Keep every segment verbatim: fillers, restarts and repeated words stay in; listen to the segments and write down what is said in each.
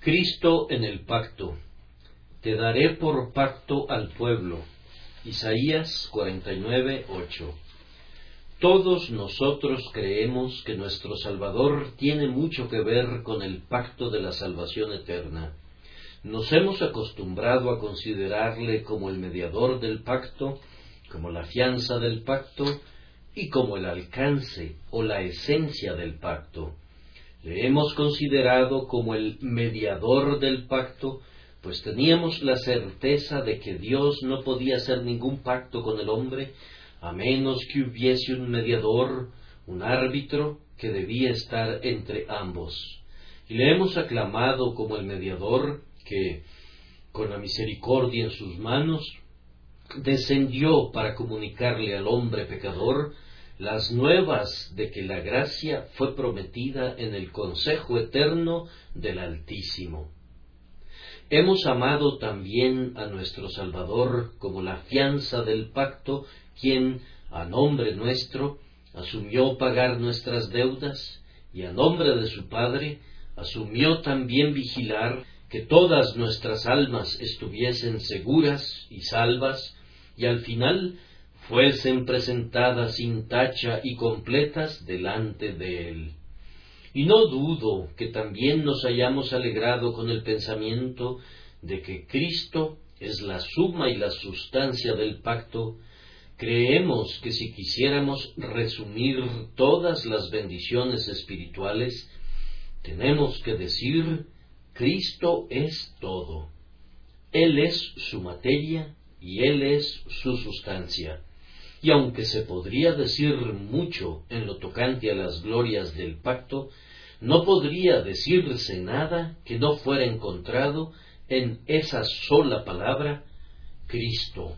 Cristo en el pacto. Te daré por pacto al pueblo. Isaías cuarenta y nueve, ocho. Todos nosotros creemos que nuestro Salvador tiene mucho que ver con el pacto de la salvación eterna. Nos hemos acostumbrado a considerarle como el mediador del pacto, como la fianza del pacto y como el alcance o la esencia del pacto. Le hemos considerado como el mediador del pacto, pues teníamos la certeza de que Dios no podía hacer ningún pacto con el hombre, a menos que hubiese un mediador, un árbitro, que debía estar entre ambos. Y le hemos aclamado como el mediador que, con la misericordia en sus manos, descendió para comunicarle al hombre pecador las nuevas de que la gracia fue prometida en el consejo eterno del Altísimo. Hemos amado también a nuestro Salvador como la fianza del pacto, quien, a nombre nuestro, asumió pagar nuestras deudas, y a nombre de su Padre, asumió también vigilar que todas nuestras almas estuviesen seguras y salvas, y al final fuesen presentadas sin tacha y completas delante de Él. Y no dudo que también nos hayamos alegrado con el pensamiento de que Cristo es la suma y la sustancia del pacto. Creemos que si quisiéramos resumir todas las bendiciones espirituales, tenemos que decir: Cristo es todo. Él es su materia y Él es su sustancia. Y aunque se podría decir mucho en lo tocante a las glorias del pacto, no podría decirse nada que no fuera encontrado en esa sola palabra, Cristo.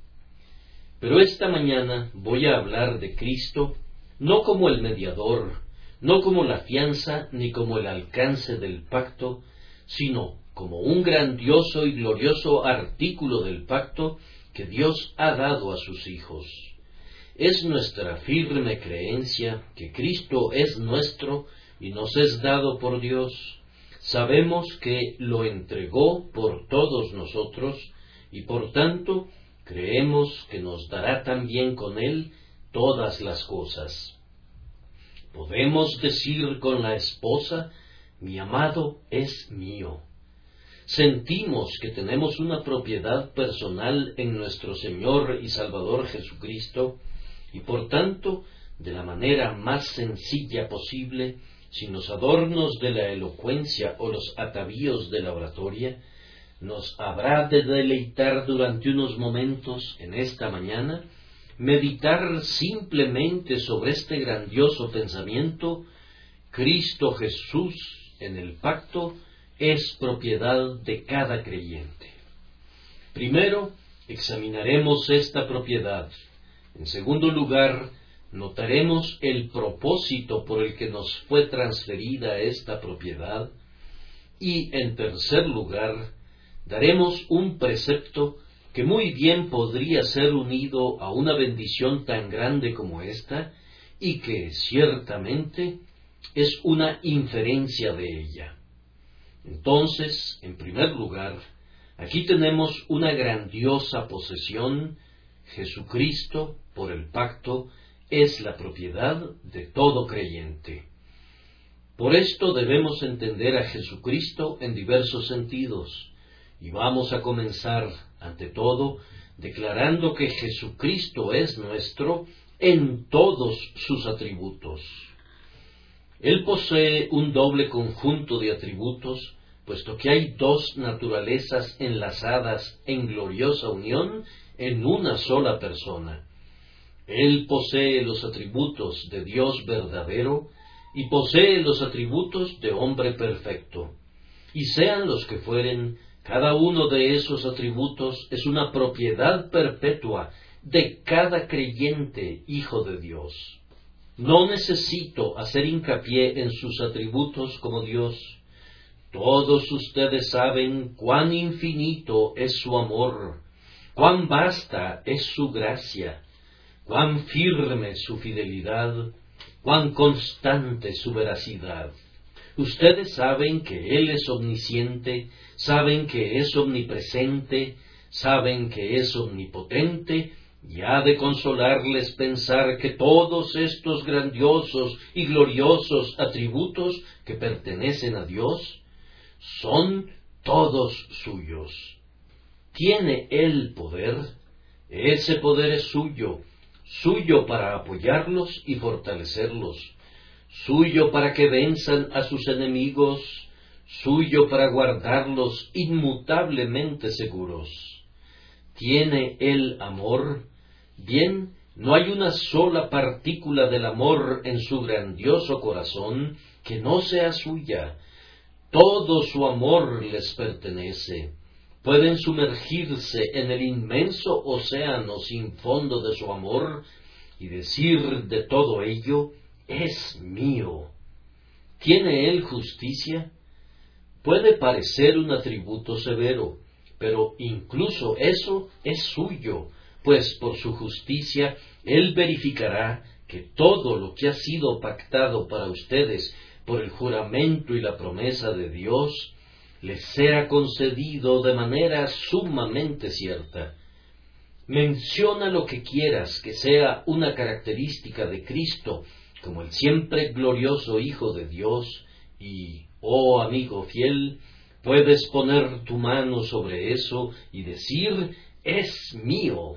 Pero esta mañana voy a hablar de Cristo no como el mediador, no como la fianza ni como el alcance del pacto, sino como un grandioso y glorioso artículo del pacto que Dios ha dado a sus hijos. Es nuestra firme creencia que Cristo es nuestro y nos es dado por Dios. Sabemos que lo entregó por todos nosotros y por tanto creemos que nos dará también con Él todas las cosas. Podemos decir con la esposa: mi amado es mío. Sentimos que tenemos una propiedad personal en nuestro Señor y Salvador Jesucristo, y por tanto, de la manera más sencilla posible, sin los adornos de la elocuencia o los atavíos de la oratoria, nos habrá de deleitar durante unos momentos en esta mañana, meditar simplemente sobre este grandioso pensamiento: Cristo Jesús en el pacto es propiedad de cada creyente. Primero, examinaremos esta propiedad. En segundo lugar, notaremos el propósito por el que nos fue transferida esta propiedad. Y, en tercer lugar, daremos un precepto que muy bien podría ser unido a una bendición tan grande como esta, y que, ciertamente, es una inferencia de ella. Entonces, en primer lugar, aquí tenemos una grandiosa posesión. Jesucristo, por el pacto, es la propiedad de todo creyente. Por esto debemos entender a Jesucristo en diversos sentidos, y vamos a comenzar, ante todo, declarando que Jesucristo es nuestro en todos sus atributos. Él posee un doble conjunto de atributos, puesto que hay dos naturalezas enlazadas en gloriosa unión en una sola persona. Él posee los atributos de Dios verdadero y posee los atributos de hombre perfecto. Y sean los que fueren, cada uno de esos atributos es una propiedad perpetua de cada creyente hijo de Dios. No necesito hacer hincapié en sus atributos como Dios. Todos ustedes saben cuán infinito es su amor, cuán vasta es su gracia, cuán firme su fidelidad, cuán constante su veracidad. Ustedes saben que Él es omnisciente, saben que es omnipresente, saben que es omnipotente, y ha de consolarles pensar que todos estos grandiosos y gloriosos atributos que pertenecen a Dios son todos suyos. Tiene Él poder, ese poder es suyo, suyo para apoyarlos y fortalecerlos, suyo para que venzan a sus enemigos, suyo para guardarlos inmutablemente seguros. ¿Tiene Él amor? Bien, no hay una sola partícula del amor en su grandioso corazón que no sea suya. Todo su amor les pertenece. Pueden sumergirse en el inmenso océano sin fondo de su amor y decir de todo ello, es mío. ¿Tiene Él justicia? Puede parecer un atributo severo, pero incluso eso es suyo, pues por su justicia Él verificará que todo lo que ha sido pactado para ustedes por el juramento y la promesa de Dios, les sea concedido de manera sumamente cierta. Menciona lo que quieras que sea una característica de Cristo, como el siempre glorioso Hijo de Dios, y, oh amigo fiel, puedes poner tu mano sobre eso y decir, es mío.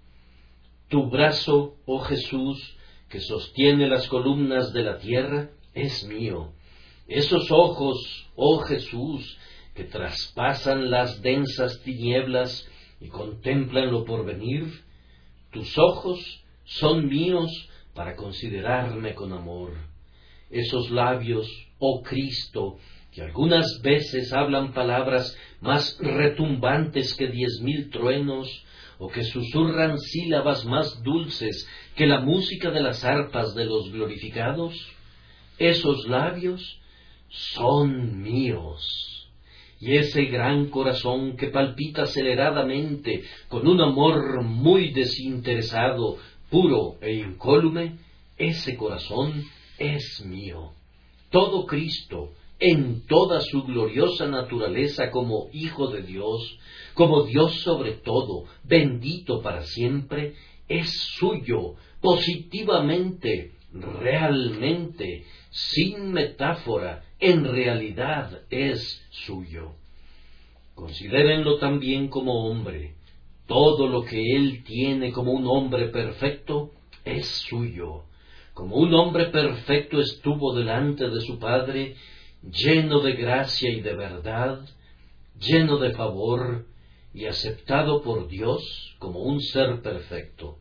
Tu brazo, oh Jesús, que sostiene las columnas de la tierra, es mío. Esos ojos, oh Jesús, que traspasan las densas tinieblas y contemplan lo porvenir, tus ojos son míos para considerarme con amor. Esos labios, oh Cristo, que algunas veces hablan palabras más retumbantes que diez mil truenos, o que susurran sílabas más dulces que la música de las arpas de los glorificados, esos labios son míos, y ese gran corazón que palpita aceleradamente con un amor muy desinteresado, puro e incólume, ese corazón es mío. Todo Cristo, en toda su gloriosa naturaleza como Hijo de Dios, como Dios sobre todo, bendito para siempre, es suyo, positivamente, realmente, sin metáfora, en realidad es suyo. Considérenlo también como hombre. Todo lo que él tiene como un hombre perfecto es suyo. Como un hombre perfecto estuvo delante de su Padre, lleno de gracia y de verdad, lleno de favor y aceptado por Dios como un ser perfecto.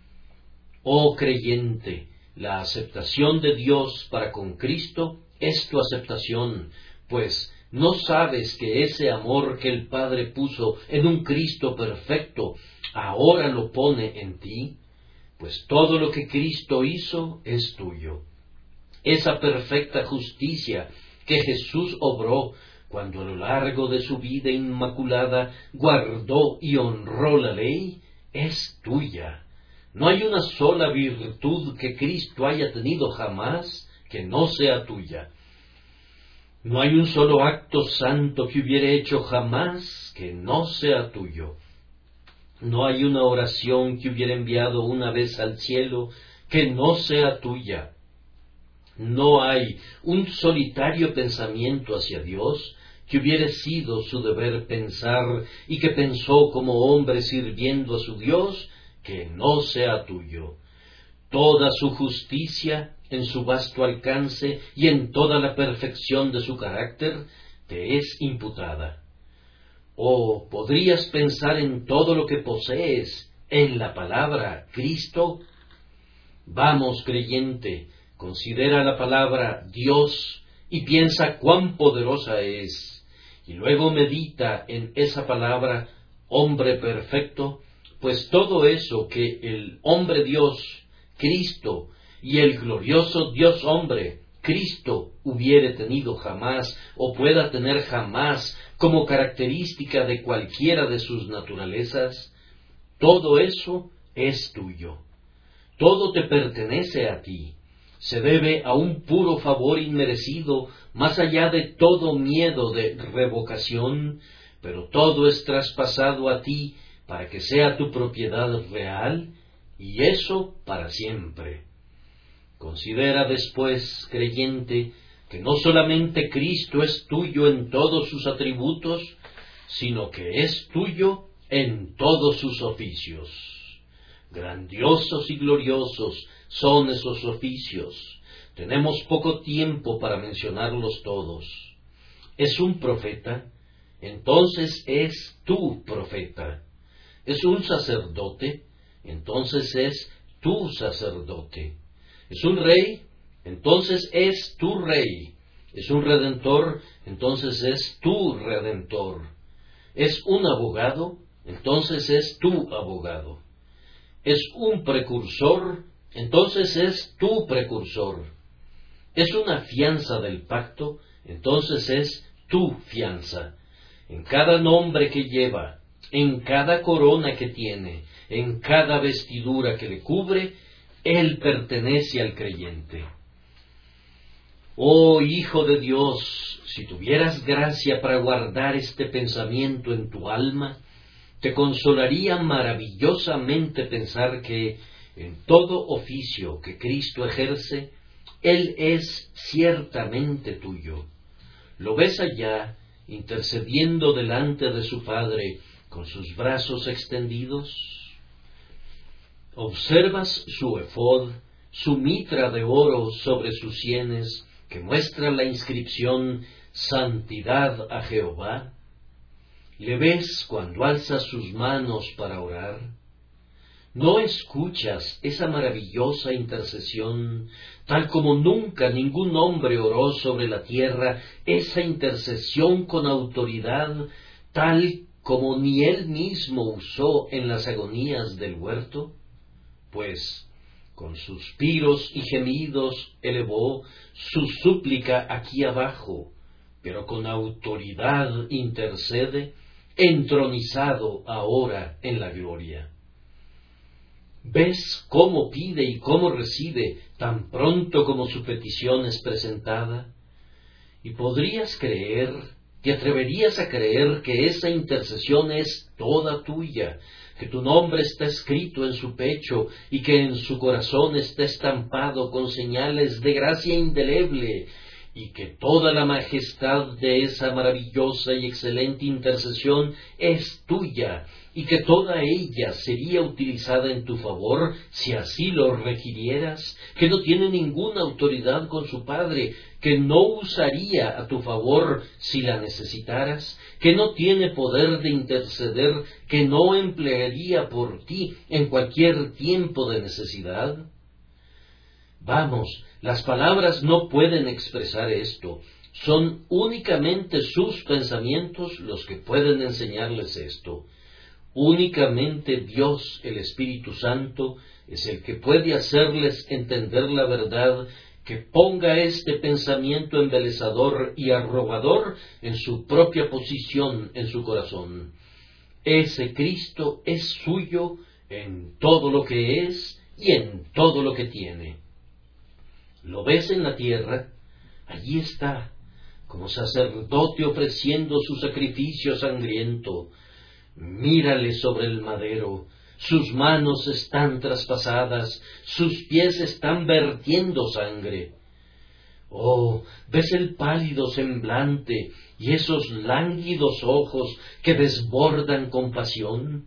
Oh creyente, la aceptación de Dios para con Cristo es tu aceptación, pues ¿no sabes que ese amor que el Padre puso en un Cristo perfecto, ahora lo pone en ti? Pues todo lo que Cristo hizo es tuyo. Esa perfecta justicia que Jesús obró cuando a lo largo de su vida inmaculada guardó y honró la ley, es tuya. No hay una sola virtud que Cristo haya tenido jamás que no sea tuya. No hay un solo acto santo que hubiera hecho jamás que no sea tuyo. No hay una oración que hubiera enviado una vez al cielo que no sea tuya. No hay un solitario pensamiento hacia Dios que hubiera sido su deber pensar y que pensó como hombre sirviendo a su Dios que no sea tuyo. Toda su justicia, en su vasto alcance y en toda la perfección de su carácter, te es imputada. ¿O podrías pensar en todo lo que posees en la palabra Cristo? Vamos, creyente, considera la palabra Dios y piensa cuán poderosa es, y luego medita en esa palabra hombre perfecto, pues todo eso que el hombre Dios, Cristo, y el glorioso Dios hombre, Cristo, hubiere tenido jamás o pueda tener jamás como característica de cualquiera de sus naturalezas, todo eso es tuyo. Todo te pertenece a ti. se debe a un puro favor inmerecido, más allá de todo miedo de revocación, pero todo es traspasado a ti para que sea tu propiedad real, y eso para siempre. Considera después, creyente, que no solamente Cristo es tuyo en todos sus atributos, sino que es tuyo en todos sus oficios. Grandiosos y gloriosos son esos oficios. Tenemos poco tiempo para mencionarlos todos. ¿Es un profeta? Entonces es tu profeta. ¿Es un sacerdote? Entonces es tu sacerdote. ¿Es un rey? Entonces es tu rey. ¿Es un redentor? Entonces es tu redentor. ¿Es un abogado? Entonces es tu abogado. ¿Es un precursor? Entonces es tu precursor. ¿Es una fianza del pacto? Entonces es tu fianza. En cada nombre que lleva, en cada corona que tiene, en cada vestidura que le cubre, él pertenece al creyente. Oh Hijo de Dios, si tuvieras gracia para guardar este pensamiento en tu alma, te consolaría maravillosamente pensar que en todo oficio que Cristo ejerce, Él es ciertamente tuyo. ¿Lo ves allá, intercediendo delante de su Padre, con sus brazos extendidos? ¿Observas su efod, su mitra de oro sobre sus sienes, que muestra la inscripción Santidad a Jehová? ¿Le ves cuando alza sus manos para orar? ¿No escuchas esa maravillosa intercesión, tal como nunca ningún hombre oró sobre la tierra, esa intercesión con autoridad, tal como ni él mismo usó en las agonías del huerto? Pues con suspiros y gemidos elevó su súplica aquí abajo, pero con autoridad intercede, entronizado ahora en la gloria. ¿Ves cómo pide y cómo recibe tan pronto como su petición es presentada? ¿Y podrías creer, te atreverías a creer que esa intercesión es toda tuya, que tu nombre está escrito en su pecho y que en su corazón está estampado con señales de gracia indeleble, y que toda la majestad de esa maravillosa y excelente intercesión es tuya, y que toda ella sería utilizada en tu favor si así lo requirieras, que no tiene ninguna autoridad con su Padre, que no usaría a tu favor si la necesitaras, que no tiene poder de interceder, que no emplearía por ti en cualquier tiempo de necesidad? Vamos, las palabras no pueden expresar esto. Son únicamente sus pensamientos los que pueden enseñarles esto. Únicamente Dios, el Espíritu Santo, es el que puede hacerles entender la verdad, que ponga este pensamiento embelezador y arrobador en su propia posición en su corazón. Ese Cristo es suyo en todo lo que es y en todo lo que tiene. ¿Lo ves en la tierra? Allí está, como sacerdote ofreciendo su sacrificio sangriento. Mírale sobre el madero, sus manos están traspasadas, sus pies están vertiendo sangre. Oh, ¿ves el pálido semblante y esos lánguidos ojos que desbordan compasión?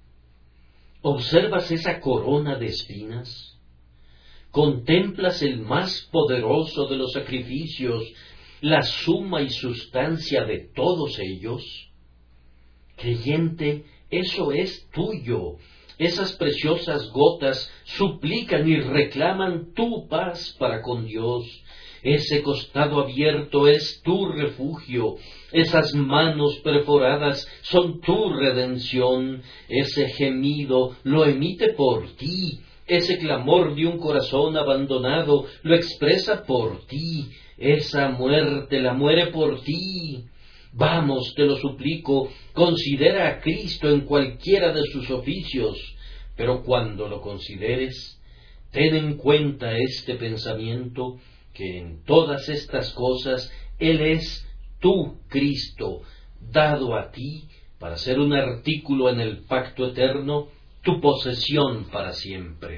¿Observas esa corona de espinas? ¿Contemplas el más poderoso de los sacrificios, la suma y sustancia de todos ellos? Creyente, eso es tuyo. Esas preciosas gotas suplican y reclaman tu paz para con Dios. Ese costado abierto es tu refugio. Esas manos perforadas son tu redención. Ese gemido lo emite por ti. Ese clamor de un corazón abandonado lo expresa por ti. Esa muerte la muere por ti. Vamos, te lo suplico, considera a Cristo en cualquiera de sus oficios, pero cuando lo consideres, Ten en cuenta este pensamiento, que en todas estas cosas Él es tu Cristo, dado a ti para ser un artículo en el pacto eterno, tu posesión para siempre.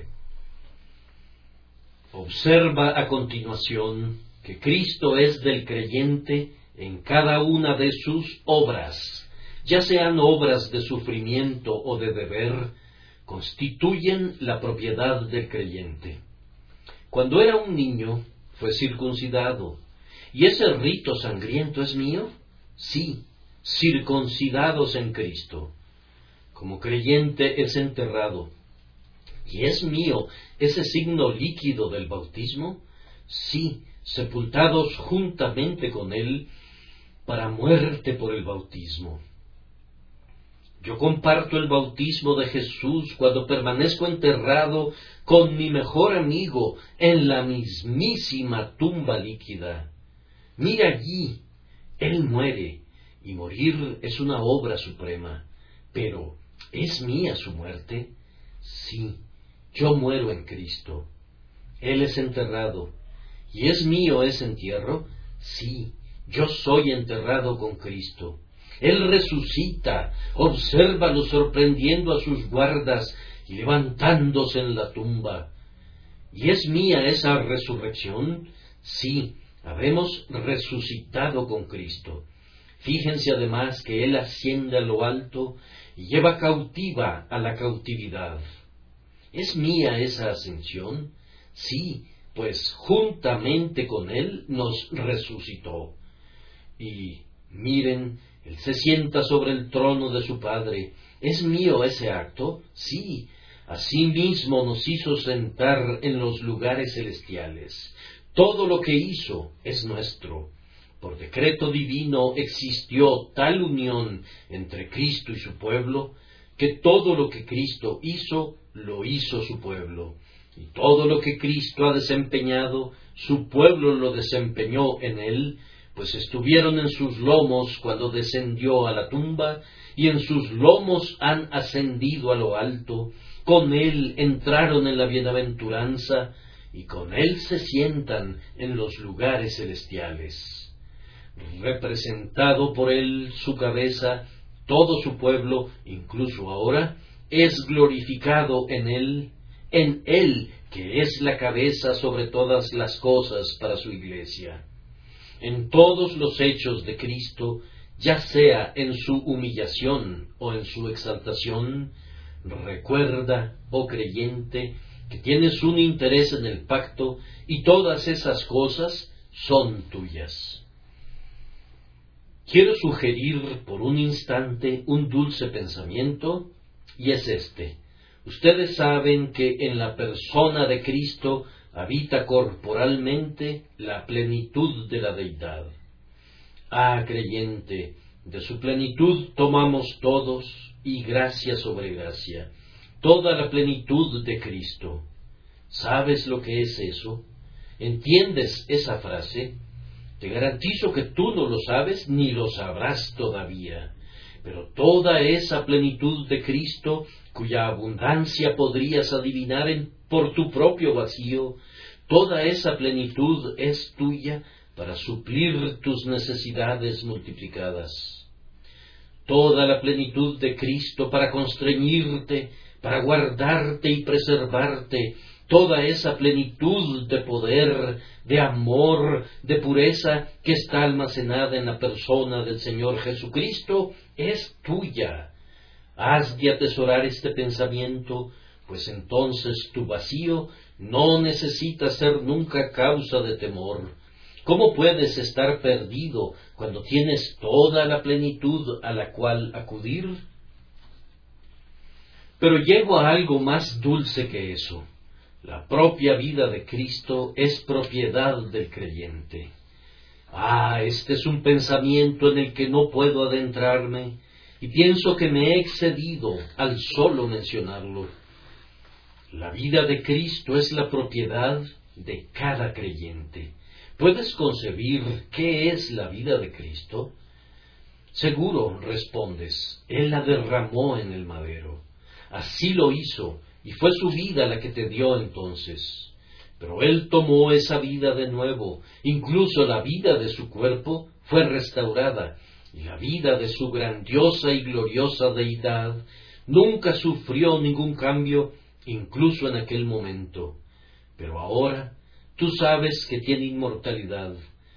Observa a continuación que Cristo es del creyente en cada una de sus obras, ya sean obras de sufrimiento o de deber, constituyen la propiedad del creyente. Cuando era un niño, fue circuncidado. ¿Y ese rito sangriento es mío? Sí, circuncidados en Cristo. Como creyente es enterrado. ¿Y es mío ese signo líquido del bautismo? Sí, sepultados juntamente con Él para muerte por el bautismo. Yo comparto el bautismo de Jesús cuando permanezco enterrado con mi mejor amigo en la mismísima tumba líquida. Mira allí, Él muere, y morir es una obra suprema. Pero, ¿es mía su muerte? Sí, yo muero en Cristo. Él es enterrado. ¿Y es mío ese entierro? Sí, yo soy enterrado con Cristo. Él resucita, obsérvalo sorprendiendo a sus guardas y levantándose en la tumba. ¿Y es mía esa resurrección? Sí, habemos resucitado con Cristo. Fíjense además que Él asciende a lo alto y lleva cautiva a la cautividad. ¿Es mía esa ascensión? Sí, pues juntamente con Él nos resucitó. Y miren, Él se sienta sobre el trono de su Padre. ¿Es mío ese acto? Sí, asimismo nos hizo sentar en los lugares celestiales. Todo lo que hizo es nuestro. Por decreto divino existió tal unión entre Cristo y su pueblo, que todo lo que Cristo hizo, lo hizo su pueblo. Y todo lo que Cristo ha desempeñado, su pueblo lo desempeñó en él, pues estuvieron en sus lomos cuando descendió a la tumba, y en sus lomos han ascendido a lo alto, con él entraron en la bienaventuranza, y con él se sientan en los lugares celestiales. Representado por él su cabeza, todo su pueblo, incluso ahora, es glorificado en él, en él que es la cabeza sobre todas las cosas para su iglesia. En todos los hechos de Cristo, ya sea en su humillación o en su exaltación, recuerda, oh creyente, que tienes un interés en el pacto y todas esas cosas son tuyas. Quiero sugerir por un instante un dulce pensamiento, y es este. Ustedes saben que en la persona de Cristo habita corporalmente la plenitud de la deidad. Ah, creyente, de su plenitud tomamos todos, y gracia sobre gracia, toda la plenitud de Cristo. ¿Sabes lo que es eso? ¿Entiendes esa frase? Te garantizo que tú no lo sabes ni lo sabrás todavía. Pero toda esa plenitud de Cristo, cuya abundancia podrías adivinar en, por tu propio vacío, toda esa plenitud es tuya para suplir tus necesidades multiplicadas. Toda la plenitud de Cristo para constreñirte, para guardarte y preservarte, toda esa plenitud de poder, de amor, de pureza que está almacenada en la persona del Señor Jesucristo, es tuya. Has de atesorar este pensamiento, pues entonces tu vacío no necesita ser nunca causa de temor. ¿Cómo puedes estar perdido cuando tienes toda la plenitud a la cual acudir? Pero llego a algo más dulce que eso. La propia vida de Cristo es propiedad del creyente. Ah, este es un pensamiento en el que no puedo adentrarme, y pienso que me he excedido al solo mencionarlo. La vida de Cristo es la propiedad de cada creyente. ¿Puedes concebir qué es la vida de Cristo? Seguro, respondes, Él la derramó en el madero. Así lo hizo, y fue su vida la que te dio entonces. Pero Él tomó esa vida de nuevo, incluso la vida de su cuerpo fue restaurada, y la vida de su grandiosa y gloriosa deidad nunca sufrió ningún cambio, incluso en aquel momento. Pero ahora tú sabes que tiene inmortalidad,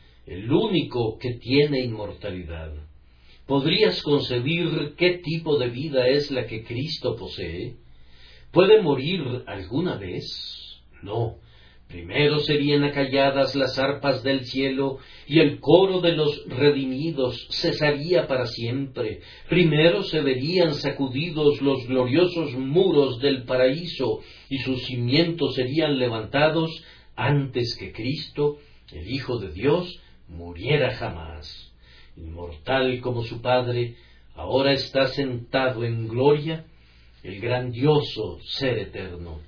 el único que tiene inmortalidad. ¿Podrías concebir qué tipo de vida es la que Cristo posee? ¿Puede morir alguna vez? No. Primero serían acalladas las arpas del cielo, y el coro de los redimidos cesaría para siempre. Primero se verían sacudidos los gloriosos muros del paraíso, y sus cimientos serían levantados antes que Cristo, el Hijo de Dios, muriera jamás. Inmortal como su Padre, ahora está sentado en gloria, el grandioso Ser eterno.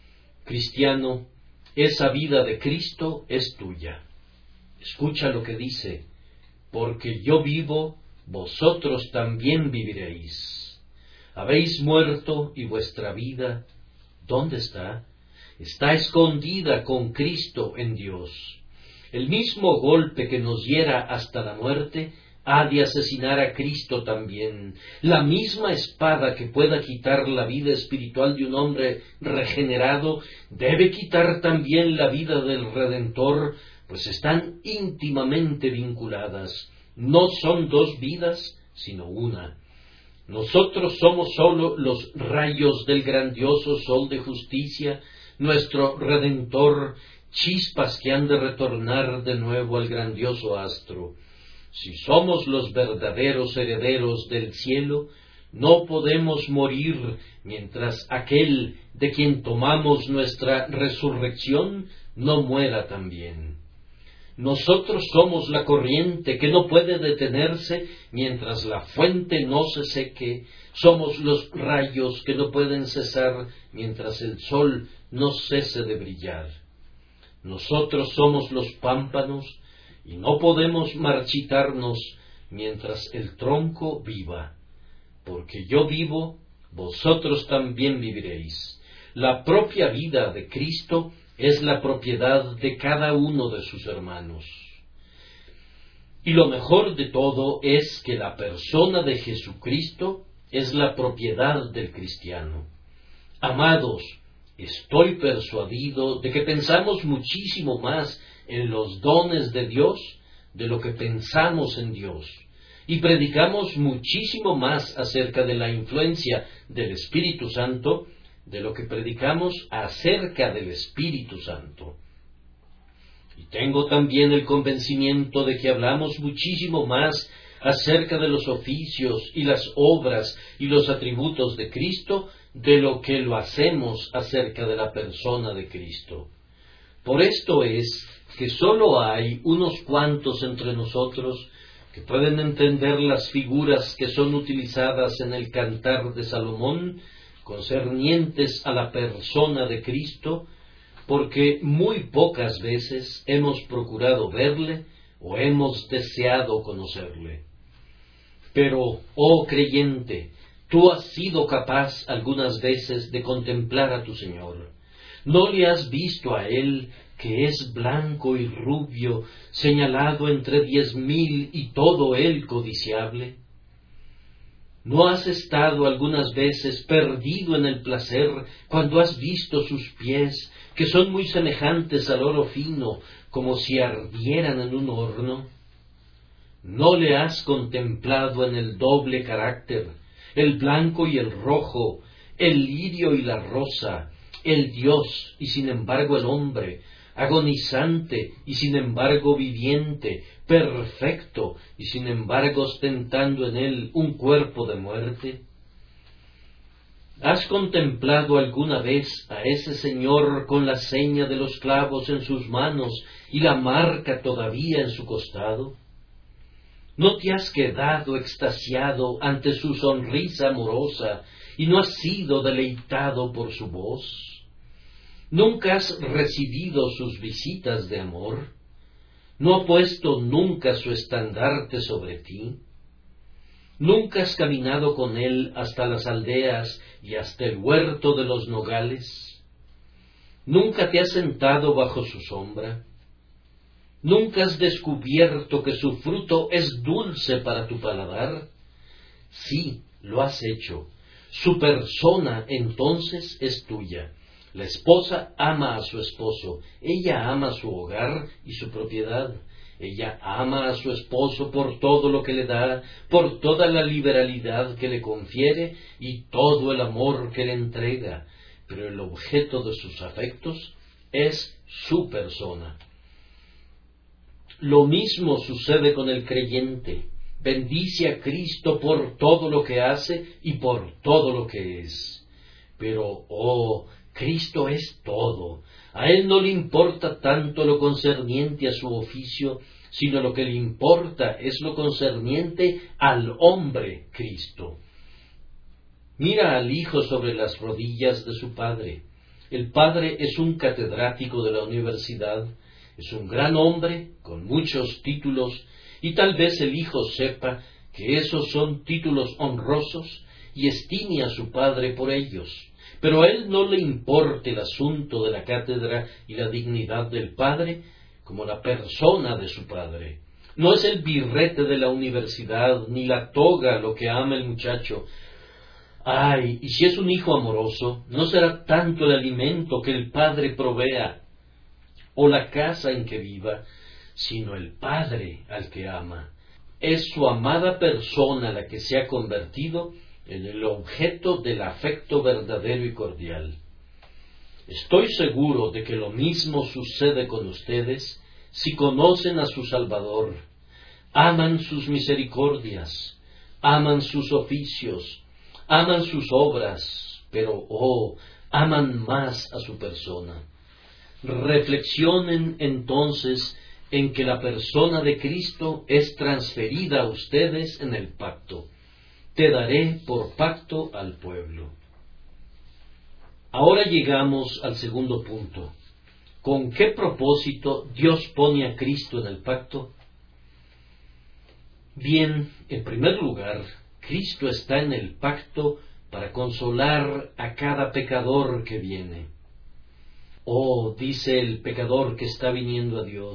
Cristiano, esa vida de Cristo es tuya. Escucha lo que dice: porque yo vivo, vosotros también viviréis. Habéis muerto, y vuestra vida, ¿dónde está? Está escondida con Cristo en Dios. El mismo golpe que nos hiera hasta la muerte ha de asesinar a Cristo también. La misma espada que pueda quitar la vida espiritual de un hombre regenerado debe quitar también la vida del Redentor, pues están íntimamente vinculadas. No son dos vidas, sino una. Nosotros somos sólo los rayos del grandioso sol de justicia, nuestro Redentor, chispas que han de retornar de nuevo al grandioso astro. Si somos los verdaderos herederos del cielo, no podemos morir mientras aquel de quien tomamos nuestra resurrección no muera también. Nosotros somos la corriente que no puede detenerse mientras la fuente no se seque, somos los rayos que no pueden cesar mientras el sol no cese de brillar. Nosotros somos los pámpanos, y no podemos marchitarnos mientras el tronco viva. Porque yo vivo, vosotros también viviréis. La propia vida de Cristo es la propiedad de cada uno de sus hermanos. Y lo mejor de todo es que la persona de Jesucristo es la propiedad del cristiano. Amados, estoy persuadido de que pensamos muchísimo más en los dones de Dios de lo que pensamos en Dios, y predicamos muchísimo más acerca de la influencia del Espíritu Santo de lo que predicamos acerca del Espíritu Santo. Y tengo también el convencimiento de que hablamos muchísimo más acerca de los oficios y las obras y los atributos de Cristo de lo que lo hacemos acerca de la persona de Cristo. Por esto es que sólo hay unos cuantos entre nosotros que pueden entender las figuras que son utilizadas en el Cantar de Salomón concernientes a la persona de Cristo, porque muy pocas veces hemos procurado verle o hemos deseado conocerle. Pero, oh creyente, tú has sido capaz algunas veces de contemplar a tu Señor. ¿No le has visto a Él, que es blanco y rubio, señalado entre diez mil y todo Él codiciable? ¿No has estado algunas veces perdido en el placer cuando has visto sus pies, que son muy semejantes al oro fino, como si ardieran en un horno? ¿No le has contemplado en el doble carácter, el blanco y el rojo, el lirio y la rosa, el Dios y sin embargo el hombre, agonizante y sin embargo viviente, perfecto y sin embargo ostentando en él un cuerpo de muerte? ¿Has contemplado alguna vez a ese Señor con la seña de los clavos en sus manos y la marca todavía en su costado? ¿No te has quedado extasiado ante su sonrisa amorosa y no has sido deleitado por su voz? ¿Nunca has recibido sus visitas de amor? ¿No ha puesto nunca su estandarte sobre ti? ¿Nunca has caminado con él hasta las aldeas y hasta el huerto de los nogales? ¿Nunca te has sentado bajo su sombra? ¿Nunca has descubierto que su fruto es dulce para tu paladar? Sí, lo has hecho. Su persona entonces es tuya. La esposa ama a su esposo, ella ama su hogar y su propiedad. Ella ama a su esposo por todo lo que le da, por toda la liberalidad que le confiere y todo el amor que le entrega, pero el objeto de sus afectos es su persona. Lo mismo sucede con el creyente. Bendice a Cristo por todo lo que hace y por todo lo que es. Pero, oh, Cristo es todo. A Él no le importa tanto lo concerniente a su oficio, sino lo que le importa es lo concerniente al hombre Cristo. Mira al Hijo sobre las rodillas de su Padre. El Padre es un catedrático de la universidad, es un gran hombre con muchos títulos, y tal vez el Hijo sepa que esos son títulos honrosos y estime a su Padre por ellos. Pero a él no le importa el asunto de la cátedra y la dignidad del Padre como la persona de su Padre. No es el birrete de la universidad ni la toga lo que ama el muchacho. Ay, y si es un hijo amoroso, no será tanto el alimento que el Padre provea o la casa en que viva, sino el Padre al que ama. Es su amada persona la que se ha convertido en el objeto del afecto verdadero y cordial. Estoy seguro de que lo mismo sucede con ustedes si conocen a su Salvador, aman sus misericordias, aman sus oficios, aman sus obras, pero, oh, aman más a su persona. Reflexionen entonces en que la persona de Cristo es transferida a ustedes en el pacto. Te daré por pacto al pueblo. Ahora llegamos al segundo punto. ¿Con qué propósito Dios pone a Cristo en el pacto? Bien, en primer lugar, Cristo está en el pacto para consolar a cada pecador que viene. Oh, dice el pecador que está viniendo a Dios,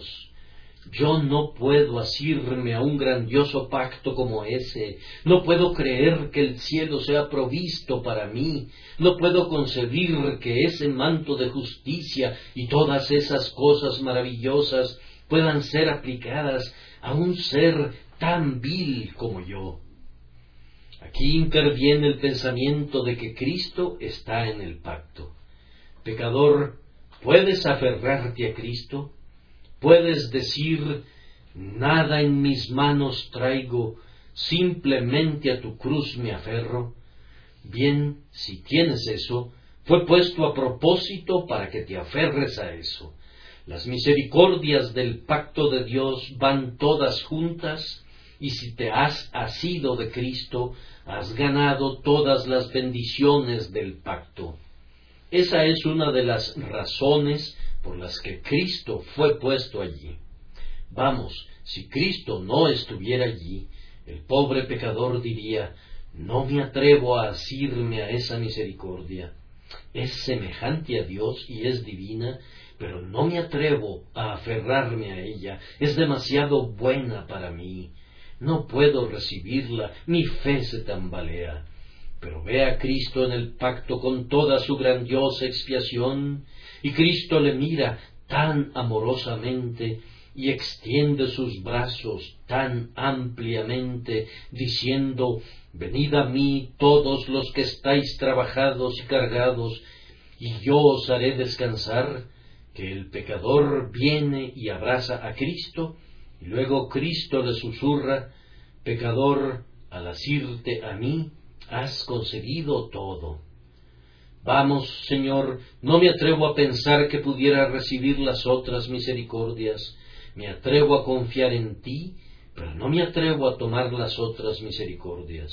yo no puedo asirme a un grandioso pacto como ese, no puedo creer que el cielo sea provisto para mí, no puedo concebir que ese manto de justicia y todas esas cosas maravillosas puedan ser aplicadas a un ser tan vil como yo. Aquí interviene el pensamiento de que Cristo está en el pacto. Pecador, ¿puedes aferrarte a Cristo? ¿Puedes decir, nada en mis manos traigo, simplemente a tu cruz me aferro? Bien, si tienes eso, fue puesto a propósito para que te aferres a eso. Las misericordias del pacto de Dios van todas juntas, y si te has asido de Cristo, has ganado todas las bendiciones del pacto. Esa es una de las razones por las que Cristo fue puesto allí. Vamos, si Cristo no estuviera allí, el pobre pecador diría, no me atrevo a asirme a esa misericordia. Es semejante a Dios y es divina, pero no me atrevo a aferrarme a ella, es demasiado buena para mí. No puedo recibirla, mi fe se tambalea. Pero ve a Cristo en el pacto con toda su grandiosa expiación, y Cristo le mira tan amorosamente y extiende sus brazos tan ampliamente, diciendo, venid a mí todos los que estáis trabajados y cargados, y yo os haré descansar, que el pecador viene y abraza a Cristo, y luego Cristo le susurra, pecador, al asirte a mí, has conseguido todo. Vamos, Señor, no me atrevo a pensar que pudiera recibir las otras misericordias. Me atrevo a confiar en ti, pero no me atrevo a tomar las otras misericordias.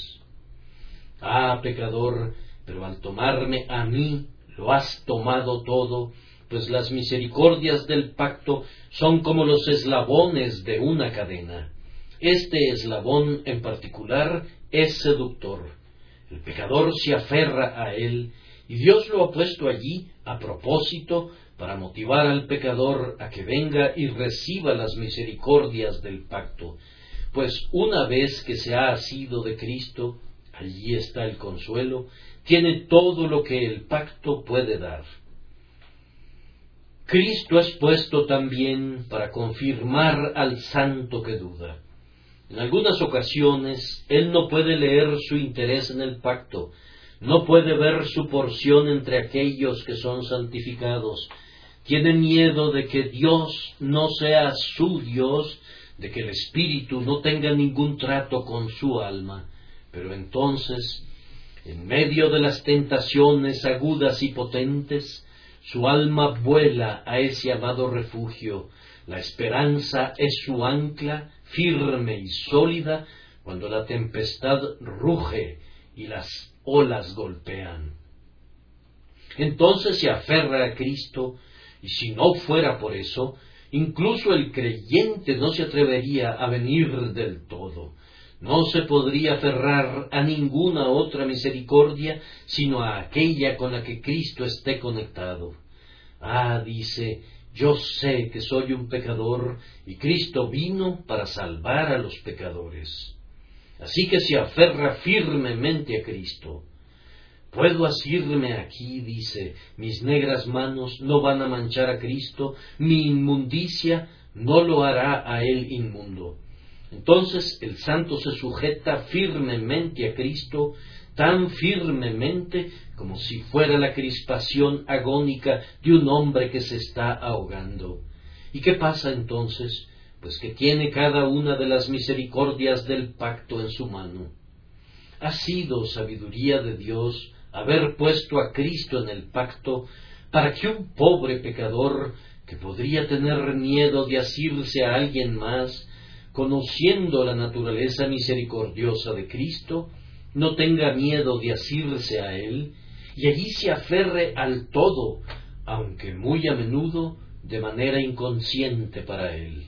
Ah, pecador, pero al tomarme a mí, lo has tomado todo, pues las misericordias del pacto son como los eslabones de una cadena. Este eslabón en particular es seductor. El pecador se aferra a él, y Dios lo ha puesto allí a propósito para motivar al pecador a que venga y reciba las misericordias del pacto, pues una vez que se ha asido de Cristo, allí está el consuelo, tiene todo lo que el pacto puede dar. Cristo es puesto también para confirmar al santo que duda. En algunas ocasiones, él no puede leer su interés en el pacto, no puede ver su porción entre aquellos que son santificados, tiene miedo de que Dios no sea su Dios, de que el Espíritu no tenga ningún trato con su alma. Pero entonces, en medio de las tentaciones agudas y potentes, su alma vuela a ese amado refugio. La esperanza es su ancla, firme y sólida, cuando la tempestad ruge y las olas golpean. Entonces se aferra a Cristo, y si no fuera por eso, incluso el creyente no se atrevería a venir del todo. No se podría aferrar a ninguna otra misericordia, sino a aquella con la que Cristo esté conectado. Ah, dice, yo sé que soy un pecador, y Cristo vino para salvar a los pecadores. Así que se aferra firmemente a Cristo. Puedo asirme aquí, dice, mis negras manos no van a manchar a Cristo, mi inmundicia no lo hará a él inmundo. Entonces el santo se sujeta firmemente a Cristo, tan firmemente como si fuera la crispación agónica de un hombre que se está ahogando. ¿Y qué pasa entonces? Pues que tiene cada una de las misericordias del pacto en su mano. Ha sido sabiduría de Dios haber puesto a Cristo en el pacto para que un pobre pecador que podría tener miedo de asirse a alguien más, conociendo la naturaleza misericordiosa de Cristo, no tenga miedo de asirse a él, y allí se aferre al todo, aunque muy a menudo de manera inconsciente para él.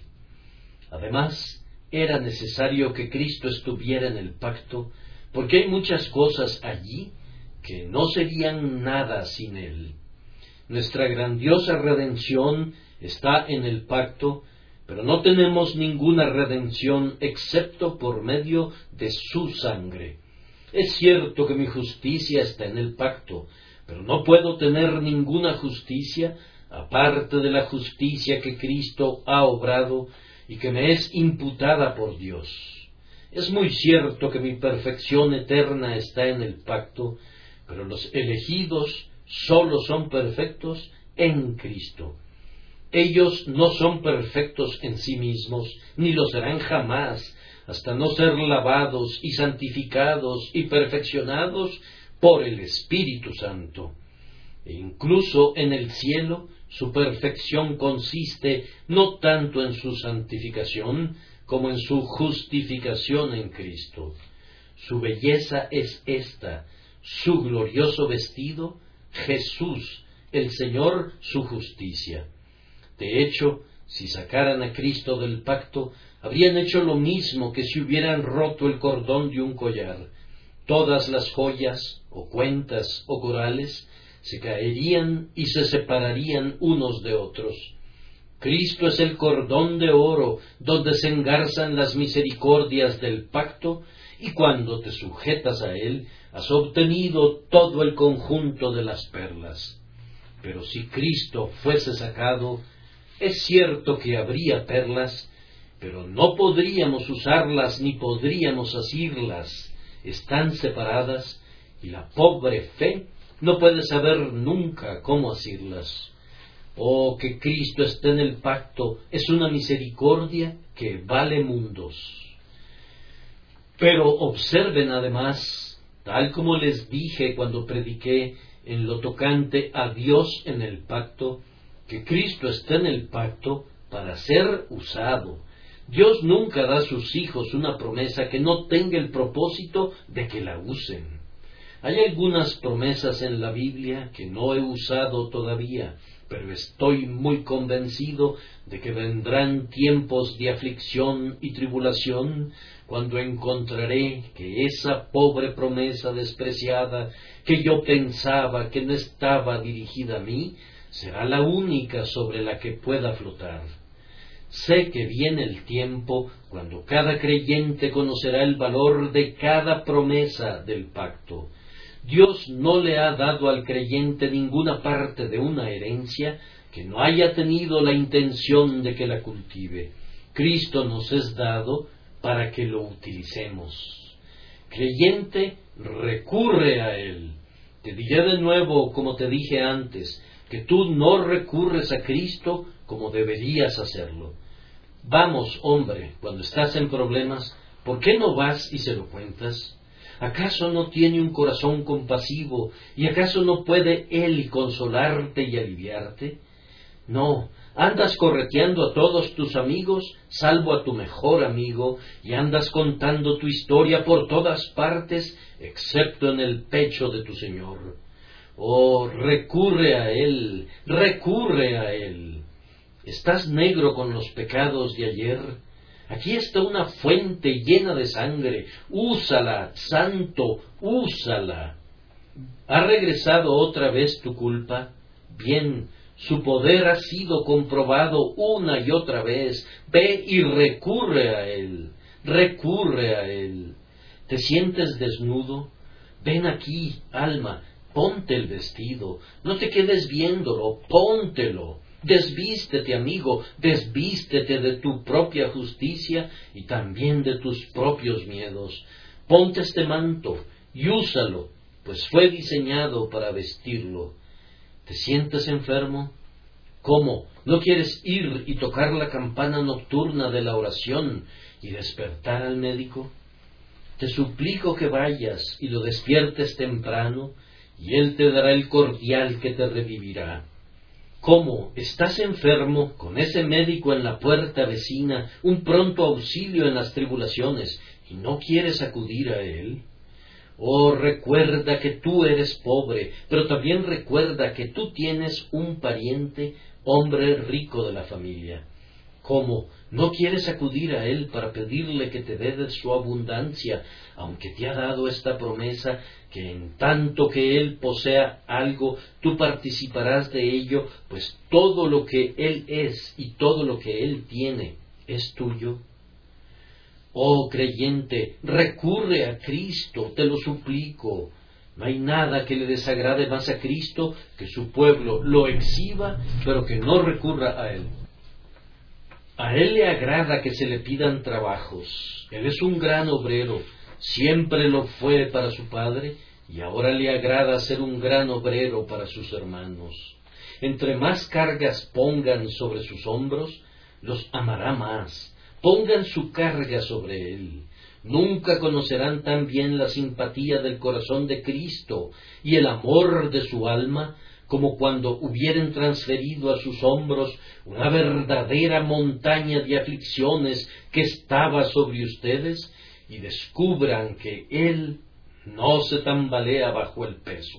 Además, era necesario que Cristo estuviera en el pacto, porque hay muchas cosas allí que no serían nada sin él. Nuestra grandiosa redención está en el pacto, pero no tenemos ninguna redención excepto por medio de su sangre. Es cierto que mi justicia está en el pacto, pero no puedo tener ninguna justicia aparte de la justicia que Cristo ha obrado y que me es imputada por Dios. Es muy cierto que mi perfección eterna está en el pacto, pero los elegidos sólo son perfectos en Cristo. Ellos no son perfectos en sí mismos, ni lo serán jamás, hasta no ser lavados y santificados y perfeccionados por el Espíritu Santo. E incluso en el cielo, su perfección consiste no tanto en su santificación, como en su justificación en Cristo. Su belleza es esta, su glorioso vestido, Jesús, el Señor, su justicia. De hecho, si sacaran a Cristo del pacto, habrían hecho lo mismo que si hubieran roto el cordón de un collar. Todas las joyas, o cuentas, o corales, se caerían y se separarían unos de otros. Cristo es el cordón de oro donde se engarzan las misericordias del pacto, y cuando te sujetas a él, has obtenido todo el conjunto de las perlas. Pero si Cristo fuese sacado, es cierto que habría perlas, pero no podríamos usarlas ni podríamos asirlas. Están separadas, y la pobre fe no puede saber nunca cómo asirlas. Oh, que Cristo esté en el pacto es una misericordia que vale mundos. Pero observen además, tal como les dije cuando prediqué en lo tocante a Dios en el pacto, que Cristo está en el pacto para ser usado. Dios nunca da a sus hijos una promesa que no tenga el propósito de que la usen. Hay algunas promesas en la Biblia que no he usado todavía, pero estoy muy convencido de que vendrán tiempos de aflicción y tribulación, cuando encontraré que esa pobre promesa despreciada, que yo pensaba que no estaba dirigida a mí, será la única sobre la que pueda flotar. Sé que viene el tiempo cuando cada creyente conocerá el valor de cada promesa del pacto. Dios no le ha dado al creyente ninguna parte de una herencia que no haya tenido la intención de que la cultive. Cristo nos es dado para que lo utilicemos. Creyente, recurre a Él. Te diré de nuevo, como te dije antes, que tú no recurres a Cristo como deberías hacerlo. Vamos, hombre, cuando estás en problemas, ¿por qué no vas y se lo cuentas? ¿Acaso no tiene un corazón compasivo y acaso no puede Él consolarte y aliviarte? No, andas correteando a todos tus amigos, salvo a tu mejor amigo, y andas contando tu historia por todas partes, excepto en el pecho de tu Señor. Oh, recurre a Él, recurre a Él. ¿Estás negro con los pecados de ayer? Aquí está una fuente llena de sangre. Úsala, santo, úsala. ¿Ha regresado otra vez tu culpa? Bien, su poder ha sido comprobado una y otra vez. Ve y recurre a Él, recurre a Él. ¿Te sientes desnudo? Ven aquí, alma, ponte el vestido. No te quedes viéndolo, póntelo. Desvístete, amigo, desvístete de tu propia justicia y también de tus propios miedos. Ponte este manto y úsalo, pues fue diseñado para vestirlo. ¿Te sientes enfermo? ¿Cómo? ¿No quieres ir y tocar la campana nocturna de la oración y despertar al médico? Te suplico que vayas y lo despiertes temprano, y él te dará el cordial que te revivirá. ¿Cómo? ¿Estás enfermo con ese médico en la puerta vecina, un pronto auxilio en las tribulaciones, y no quieres acudir a él? Oh, recuerda que tú eres pobre, pero también recuerda que tú tienes un pariente, hombre rico de la familia. ¿Cómo? ¿No quieres acudir a él para pedirle que te dé de su abundancia, aunque te ha dado esta promesa, que en tanto que él posea algo, tú participarás de ello, pues todo lo que él es y todo lo que él tiene es tuyo? Oh creyente, recurre a Cristo, te lo suplico. No hay nada que le desagrade más a Cristo que su pueblo lo exhiba, pero que no recurra a él. A él le agrada que se le pidan trabajos. Él es un gran obrero, siempre lo fue para su padre, y ahora le agrada ser un gran obrero para sus hermanos. Entre más cargas pongan sobre sus hombros, los amará más. Pongan su carga sobre él. Nunca conocerán tan bien la simpatía del corazón de Cristo y el amor de su alma como cuando hubieren transferido a sus hombros una verdadera montaña de aflicciones que estaba sobre ustedes y descubran que Él no se tambalea bajo el peso.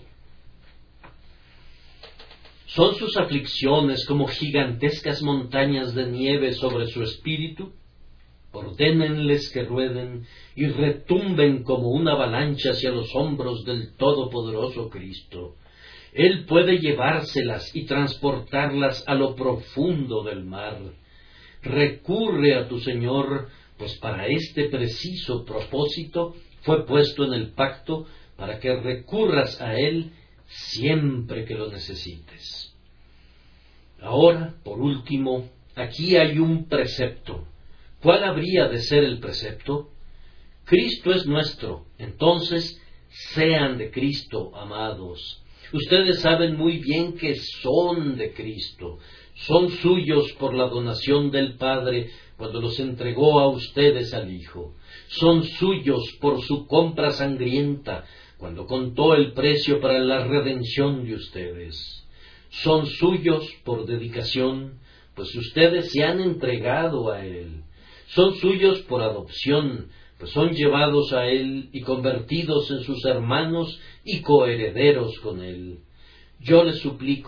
¿Son sus aflicciones como gigantescas montañas de nieve sobre su espíritu? Ordénenles que rueden y retumben como una avalancha hacia los hombros del todopoderoso Cristo. Él puede llevárselas y transportarlas a lo profundo del mar. Recurre a tu Señor, pues para este preciso propósito fue puesto en el pacto, para que recurras a Él siempre que lo necesites. Ahora, por último, aquí hay un precepto. ¿Cuál habría de ser el precepto? Cristo es nuestro, entonces sean de Cristo, amados. Ustedes saben muy bien que son de Cristo, son suyos por la donación del Padre cuando los entregó a ustedes al Hijo. Son suyos por su compra sangrienta cuando contó el precio para la redención de ustedes. Son suyos por dedicación, pues ustedes se han entregado a Él. Son suyos por adopción, pues son llevados a Él y convertidos en sus hermanos y coherederos con Él. Yo les suplico,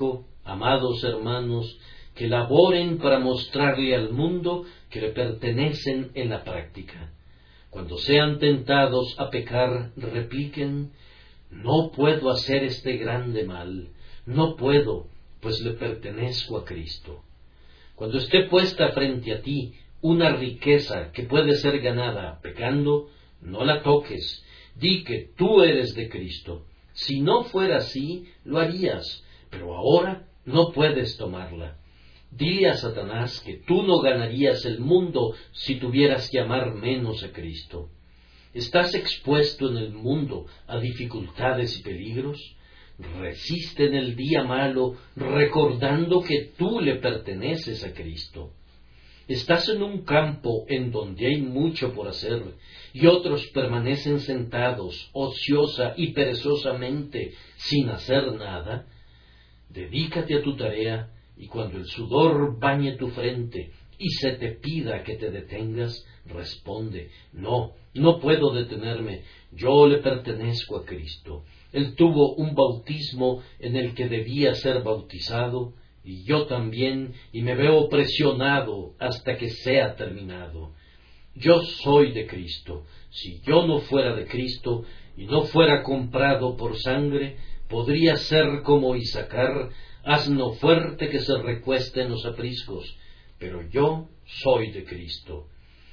amados hermanos, que laboren para mostrarle al mundo que le pertenecen en la práctica. Cuando sean tentados a pecar, repliquen: no puedo hacer este grande mal, no puedo, pues le pertenezco a Cristo. Cuando esté puesta frente a ti una riqueza que puede ser ganada pecando, no la toques, di que tú eres de Cristo. Si no fuera así, lo harías, pero ahora no puedes tomarla. Dile a Satanás que tú no ganarías el mundo si tuvieras que amar menos a Cristo. ¿Estás expuesto en el mundo a dificultades y peligros? Resiste en el día malo, recordando que tú le perteneces a Cristo. Estás en un campo en donde hay mucho por hacer, y otros permanecen sentados, ociosa y perezosamente, sin hacer nada. Dedícate a tu tarea, y cuando el sudor bañe tu frente y se te pida que te detengas, responde: no, no puedo detenerme, yo le pertenezco a Cristo. Él tuvo un bautismo en el que debía ser bautizado, y yo también, y me veo presionado hasta que sea terminado. Yo soy de Cristo. Si yo no fuera de Cristo y no fuera comprado por sangre, podría ser como Isacar, asno fuerte que se recuesta en los apriscos, pero yo soy de Cristo.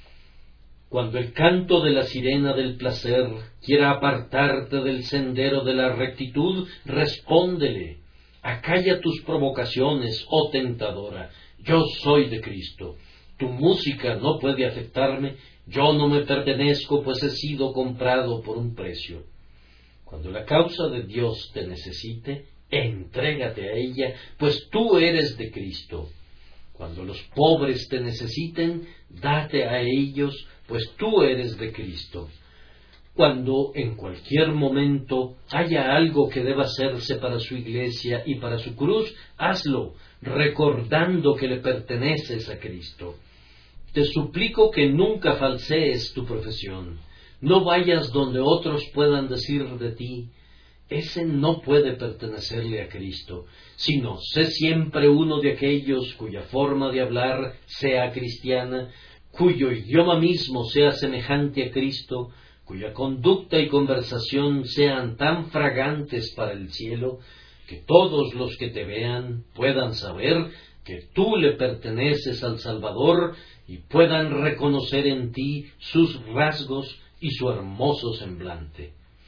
Cuando el canto de la sirena del placer quiera apartarte del sendero de la rectitud, respóndele: acalla tus provocaciones, oh tentadora, yo soy de Cristo. Tu música no puede afectarme, yo no me pertenezco, pues he sido comprado por un precio. Cuando la causa de Dios te necesite, entrégate a ella, pues tú eres de Cristo. Cuando los pobres te necesiten, date a ellos, pues tú eres de Cristo. Cuando en cualquier momento haya algo que deba hacerse para su iglesia y para su cruz, hazlo, recordando que le perteneces a Cristo. Te suplico que nunca falsees tu profesión. No vayas donde otros puedan decir de ti: ese no puede pertenecerle a Cristo, sino sé siempre uno de aquellos cuya forma de hablar sea cristiana, cuyo idioma mismo sea semejante a Cristo, cuya conducta y conversación sean tan fragantes para el cielo, que todos los que te vean puedan saber que tú le perteneces al Salvador y puedan reconocer en ti sus rasgos y su hermoso semblante.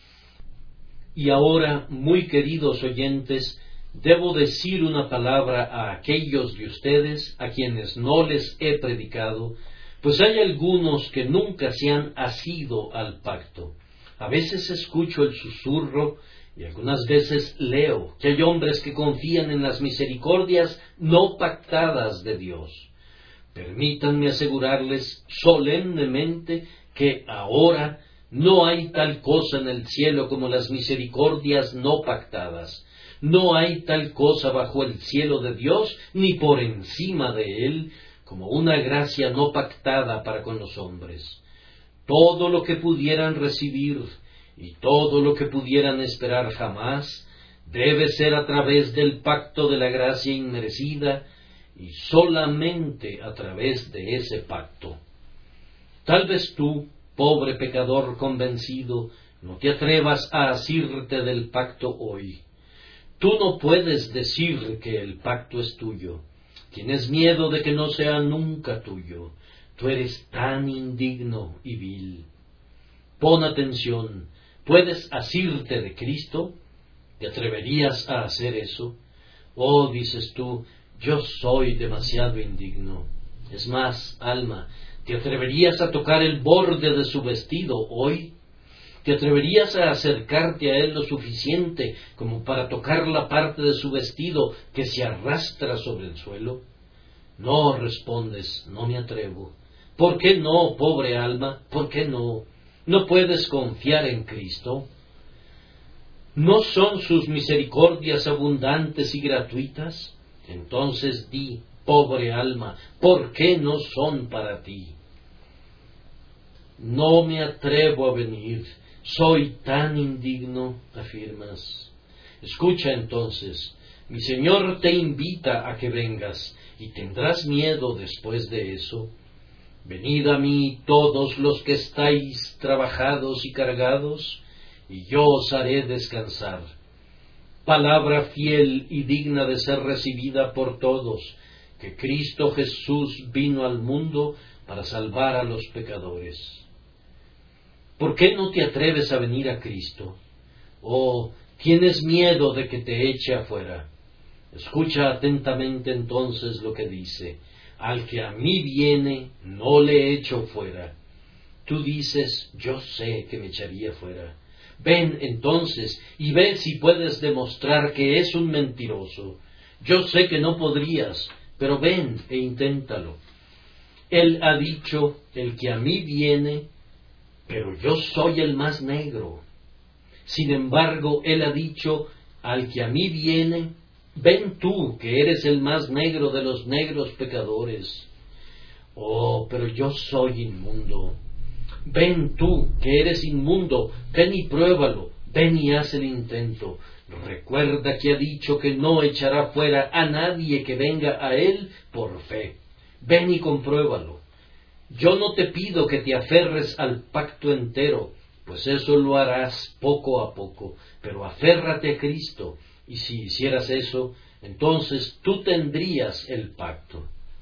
Y ahora, muy queridos oyentes, debo decir una palabra a aquellos de ustedes a quienes no les he predicado, pues hay algunos que nunca se han asido al pacto. A veces escucho el susurro y algunas veces leo que hay hombres que confían en las misericordias no pactadas de Dios. Permítanme asegurarles solemnemente que ahora no hay tal cosa en el cielo como las misericordias no pactadas. No hay tal cosa bajo el cielo de Dios, ni por encima de él, como una gracia no pactada para con los hombres. Todo lo que pudieran recibir y todo lo que pudieran esperar jamás, debe ser a través del pacto de la gracia inmerecida, y solamente a través de ese pacto. Tal vez tú, pobre pecador convencido, no te atrevas a asirte del pacto hoy. Tú no puedes decir que el pacto es tuyo. Tienes miedo de que no sea nunca tuyo. Tú eres tan indigno y vil. Pon atención. ¿Puedes asirte de Cristo? ¿Te atreverías a hacer eso? Oh, dices tú, yo soy demasiado indigno. Es más, alma, ¿te atreverías a tocar el borde de su vestido hoy? ¿Te atreverías a acercarte a él lo suficiente como para tocar la parte de su vestido que se arrastra sobre el suelo? No, respondes, no me atrevo. ¿Por qué no, pobre alma? ¿Por qué no? ¿No puedes confiar en Cristo? ¿No son sus misericordias abundantes y gratuitas? Entonces di, pobre alma, ¿por qué no son para ti? No me atrevo a venir, soy tan indigno, afirmas. Escucha entonces, Mi Señor te invita a que vengas, y tendrás miedo después de eso. Venid a mí todos los que estáis trabajados y cargados, y yo os haré descansar. Palabra fiel y digna de ser recibida por todos, que Cristo Jesús vino al mundo para salvar a los pecadores. ¿Por qué no te atreves a venir a Cristo? ¿O tienes miedo de que te eche afuera? Escucha atentamente entonces lo que dice: al que a mí viene, no le echo fuera. Tú dices: yo sé que me echaría fuera. Ven entonces y ve si puedes demostrar que es un mentiroso. Yo sé que no podrías, pero ven e inténtalo. Él ha dicho: el que a mí viene, pero yo soy el más negro. Sin embargo, él ha dicho: al que a mí viene, ven tú, que eres el más negro de los negros pecadores. Oh, pero yo soy inmundo. Ven tú, que eres inmundo, ven y pruébalo, ven y haz el intento. Recuerda que ha dicho que no echará fuera a nadie que venga a él por fe. Ven y compruébalo. Yo no te pido que te aferres al pacto entero, pues eso lo harás poco a poco, pero aférrate a Cristo, y si hicieras eso, entonces tú tendrías el pacto.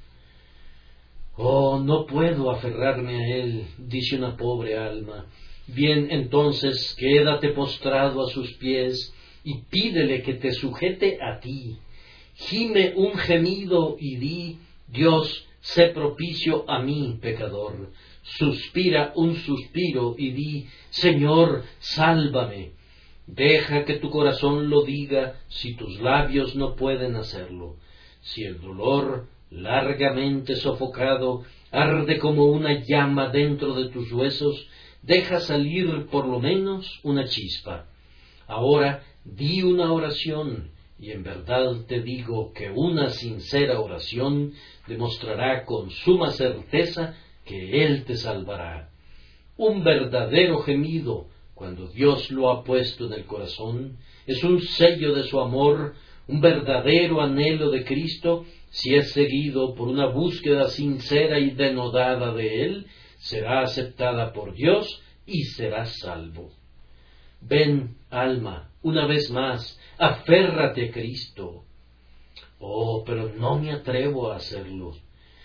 Oh, no puedo aferrarme a él, dice una pobre alma. Bien, entonces, quédate postrado a sus pies y pídele que te sujete a ti. Gime un gemido y di: Dios, sé propicio a mí, pecador. Suspira un suspiro y di: Señor, sálvame. Deja que tu corazón lo diga si tus labios no pueden hacerlo. Si el dolor, largamente sofocado, arde como una llama dentro de tus huesos, deja salir por lo menos una chispa. Ahora di una oración, y en verdad te digo que una sincera oración demostrará con suma certeza que Él te salvará. Un verdadero gemido, cuando Dios lo ha puesto en el corazón, es un sello de su amor. Un verdadero anhelo de Cristo, si es seguido por una búsqueda sincera y denodada de Él, será aceptada por Dios y serás salvo. Ven, alma, una vez más, aférrate a Cristo. Oh, pero no me atrevo a hacerlo.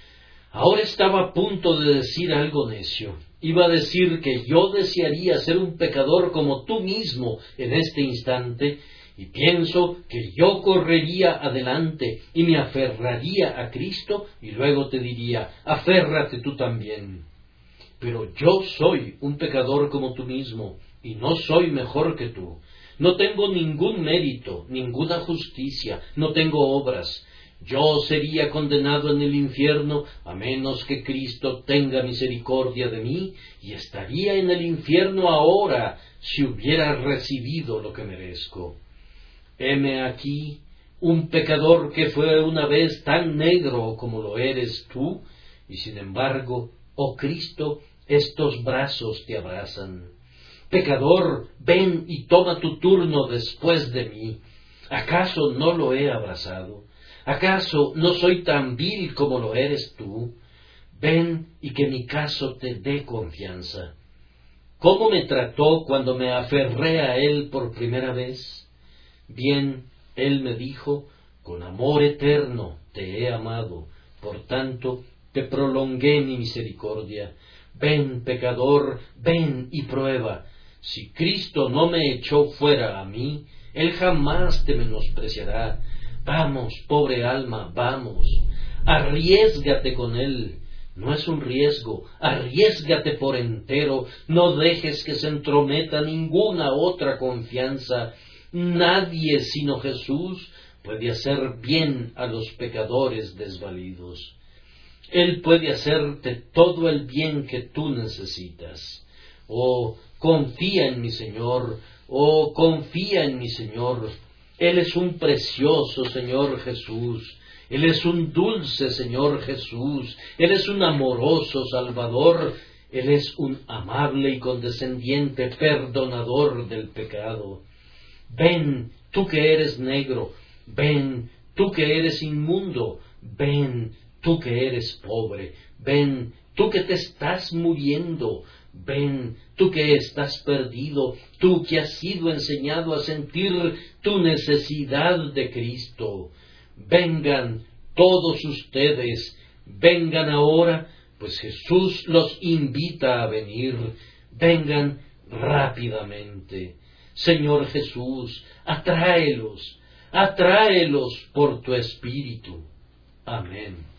Ahora estaba a punto de decir algo necio. Iba a decir que yo desearía ser un pecador como tú mismo en este instante, y pienso que yo correría adelante y me aferraría a Cristo, y luego te diría: aférrate tú también. Pero yo soy un pecador como tú mismo, y no soy mejor que tú. No tengo ningún mérito, ninguna justicia, no tengo obras. Yo sería condenado en el infierno a menos que Cristo tenga misericordia de mí, y estaría en el infierno ahora si hubiera recibido lo que merezco. Heme aquí, un pecador que fue una vez tan negro como lo eres tú, y sin embargo, oh Cristo, estos brazos te abrazan. Pecador, ven y toma tu turno después de mí. ¿Acaso no lo he abrazado? ¿Acaso no soy tan vil como lo eres tú? Ven y que mi caso te dé confianza. ¿Cómo me trató cuando me aferré a él por primera vez? Bien, él me dijo: con amor eterno te he amado, por tanto te prolongué mi misericordia. Ven, pecador, ven y prueba. Si Cristo no me echó fuera a mí, Él jamás te menospreciará. Vamos, pobre alma, vamos. Arriésgate con Él. No es un riesgo, arriésgate por entero. No dejes que se entrometa ninguna otra confianza. Nadie sino Jesús puede hacer bien a los pecadores desvalidos. Él puede hacerte todo el bien que tú necesitas. Oh, confía en mi Señor, oh, confía en mi Señor. Él es un precioso Señor Jesús. Él es un dulce Señor Jesús. Él es un amoroso Salvador. Él es un amable y condescendiente perdonador del pecado. Ven, tú que eres negro, ven, tú que eres inmundo, ven, tú que eres pobre, ven, tú que te estás muriendo, ven, tú que estás perdido, tú que has sido enseñado a sentir tu necesidad de Cristo. Vengan todos ustedes, vengan ahora, pues Jesús los invita a venir, vengan rápidamente. Señor Jesús, atráelos, atráelos por tu Espíritu. Amén.